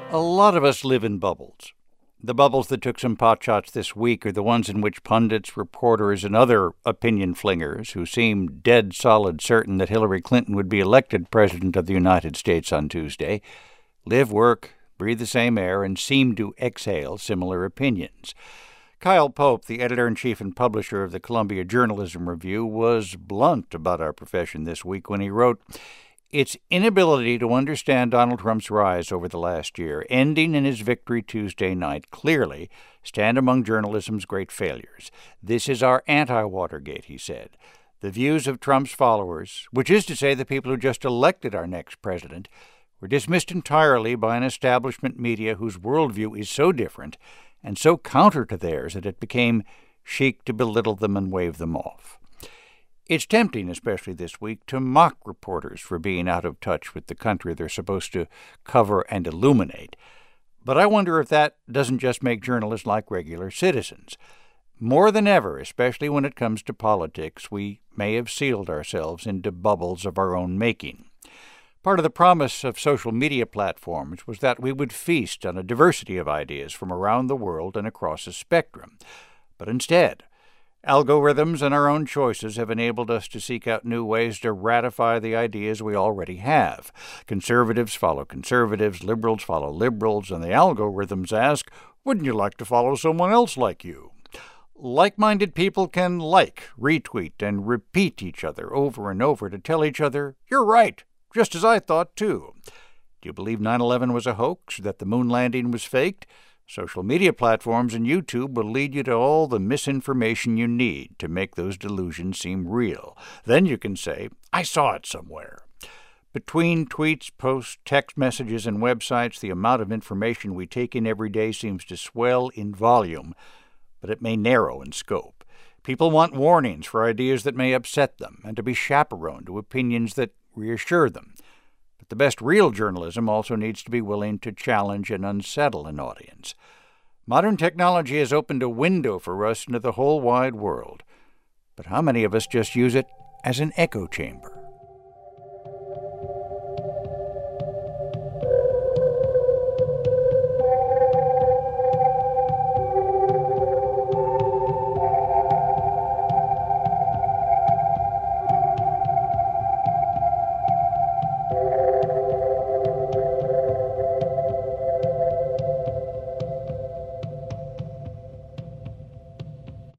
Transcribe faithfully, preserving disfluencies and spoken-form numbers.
A lot of us live in bubbles. The bubbles that took some potshots this week are the ones in which pundits, reporters, and other opinion flingers who seem dead solid certain that Hillary Clinton would be elected President of the United States on Tuesday live, work, breathe the same air, and seem to exhale similar opinions. Kyle Pope, the editor-in-chief and publisher of the Columbia Journalism Review, was blunt about our profession this week when he wrote, "Its inability to understand Donald Trump's rise over the last year, ending in his victory Tuesday night, clearly stand among journalism's great failures. This is our anti-Watergate," he said. The views of Trump's followers, which is to say the people who just elected our next president, were dismissed entirely by an establishment media whose worldview is so different and so counter to theirs that it became chic to belittle them and wave them off. It's tempting, especially this week, to mock reporters for being out of touch with the country they're supposed to cover and illuminate. But I wonder if that doesn't just make journalists like regular citizens. More than ever, especially when it comes to politics, we may have sealed ourselves into bubbles of our own making. Part of the promise of social media platforms was that we would feast on a diversity of ideas from around the world and across a spectrum. But instead, algorithms and our own choices have enabled us to seek out new ways to ratify the ideas we already have. Conservatives follow conservatives, liberals follow liberals, and the algorithms ask, wouldn't you like to follow someone else like you? Like-minded people can like, retweet, and repeat each other over and over to tell each other, you're right, just as I thought too. Do you believe nine eleven was a hoax, that the moon landing was faked? Social media platforms and YouTube will lead you to all the misinformation you need to make those delusions seem real. Then you can say, I saw it somewhere. Between tweets, posts, text messages, and websites, the amount of information we take in every day seems to swell in volume, but it may narrow in scope. People want warnings for ideas that may upset them and to be chaperoned to opinions that reassure them. But the best real journalism also needs to be willing to challenge and unsettle an audience. Modern technology has opened a window for us into the whole wide world. But how many of us just use it as an echo chamber?